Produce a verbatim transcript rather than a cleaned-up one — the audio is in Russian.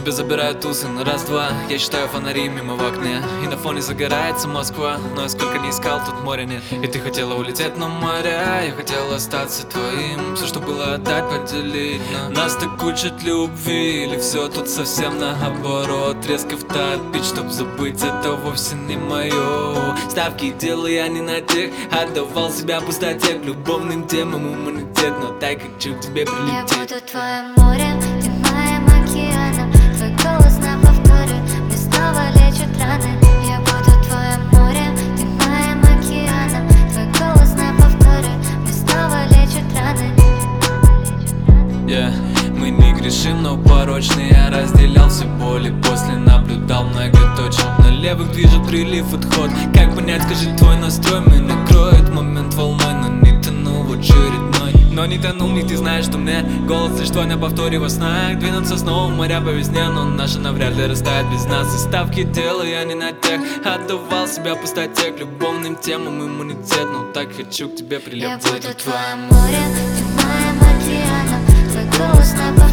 Тебя забирают тусы на раз-два. Я считаю фонари мимо в окне, и на фоне загорается Москва. Но я сколько не искал, тут моря нет. И ты хотела улететь на моря, я хотел остаться твоим. Все, что было, отдать, поделить. Но нас так учат любви, или все тут совсем наоборот. Резко втопить, чтоб забыть, это вовсе не мое. Ставки делал я не на тех, отдавал себя пустоте, к любовным темам иммунитет. Но так хочу к тебе прилететь. Я буду твоим морем, ты моим океаном. Твой голос на повторе, мне снова лечат раны. Я буду твоим морем, ты моим океаном. Твой голос на повторе, мне снова лечат раны. Yeah. Мы не грешим, но порочны. Я разделял все боли, после наблюдал многоточие. На левых движет прилив, отход. Как понять, скажи, твой настрой меня накроет момент волной. Но не тонул в очередной. Но не тонул, не ты знаешь, что мне голос лишь твой на повторе во снах. Двинуться снова в моря по весне, но наша навряд ли растает без нас. И ставки делаю я не на тех, отдавал себя пустоте, к любовным темам иммунитет. Но так хочу к тебе прилететь. Я буду твоим морем, ты моим океаном. Твой голос на повторе.